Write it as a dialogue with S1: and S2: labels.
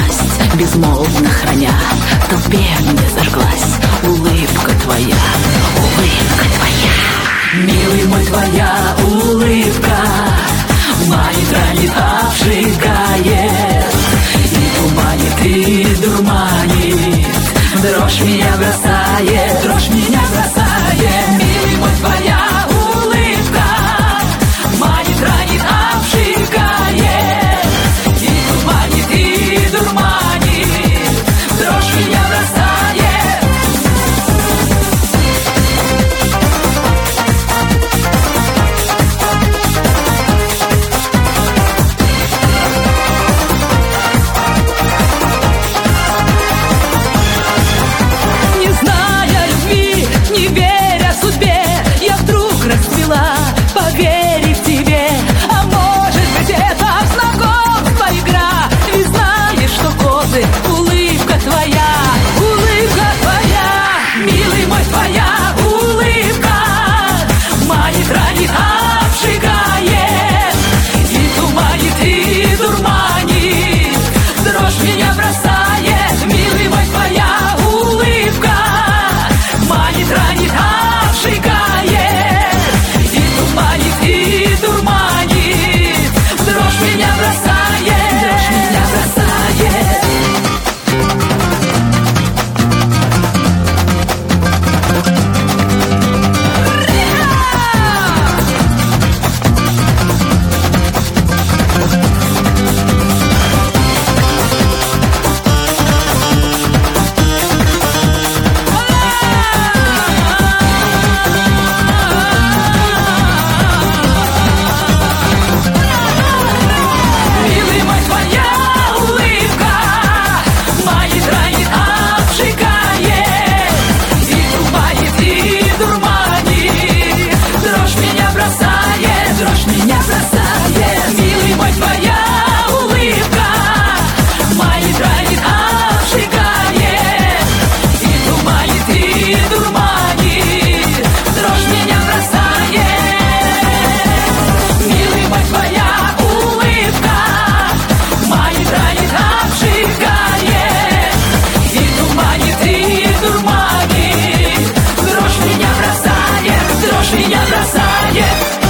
S1: страсть, безмолвно храня, в толпе не зажглась улыбка твоя, улыбка твоя. Милый мой, твоя улыбка манит, ранит, обжигает, и туманит, и дурманит, дрожь меня бросает, дрожь меня бросает. Милый мой, твоя улыбка манит, ранит, обжигает, и туманит, и дурманит, дрожь меня бросает.
S2: Не веря судьбе, я вдруг расцвела, поверив тебе. А может быть, это знакомство, игра, ведь знаешь, что косы, улыбка твоя, милый мой, твоя улыбка манит, ранит, обжигает, и туманит, и дурманит, дрожь меня бросает. Милый мой, твоя улыбка манит, ранит, обжигает, и туманит, и дурманит, дрожь меня бросает, дрожь меня бросает. Дрожь меня бросает, милый мой, твоя улыбка манит, ранит, обжигает, и туманит, и дурманит, дрожь меня бросает. Милый мой, твоя улыбка манит, ранит, обжигает, и туманит, и дурманит, дрожь меня бросает, дрожь меня бросает.